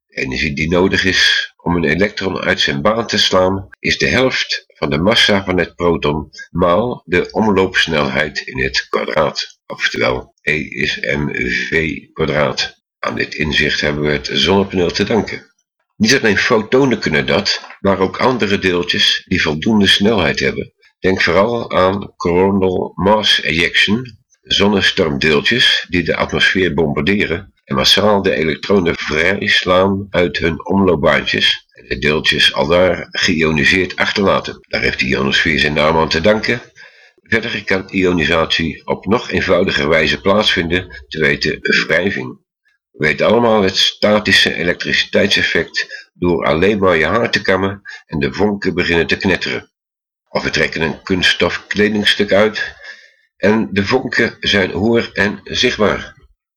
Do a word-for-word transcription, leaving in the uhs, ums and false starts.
De energie die nodig is om een elektron uit zijn baan te slaan is de helft van de massa van het proton maal de omloopsnelheid in het kwadraat, oftewel E is mv kwadraat. Aan dit inzicht hebben we het zonnepaneel te danken. Niet alleen fotonen kunnen dat, maar ook andere deeltjes die voldoende snelheid hebben. Denk vooral aan coronal mass ejection, zonnestormdeeltjes die de atmosfeer bombarderen en massaal de elektronen vrijslaan uit hun omloopbaantjes en de deeltjes aldaar geïoniseerd achterlaten. Daar heeft de ionosfeer zijn naam aan te danken. Verder kan ionisatie op nog eenvoudiger wijze plaatsvinden, te weten wrijving. We weten allemaal het statische elektriciteitseffect door alleen maar je haar te kammen en de vonken beginnen te knetteren. Of we trekken een kunststof kledingstuk uit en de vonken zijn hoor en zichtbaar.